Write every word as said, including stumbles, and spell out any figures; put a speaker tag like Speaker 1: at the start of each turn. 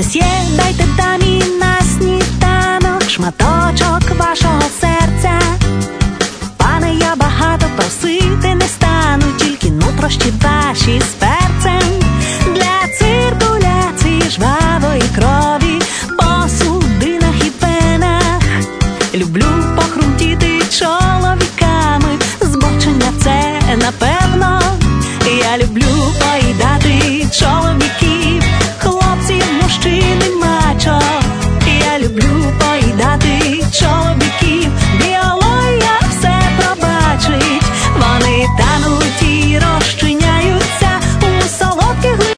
Speaker 1: щось є, дайте дамі на сніданок шматочок вашого серця. Пане, я багато просити не стану, тільки нутрощі ваші з перцем. Для циркуляції жвавої крові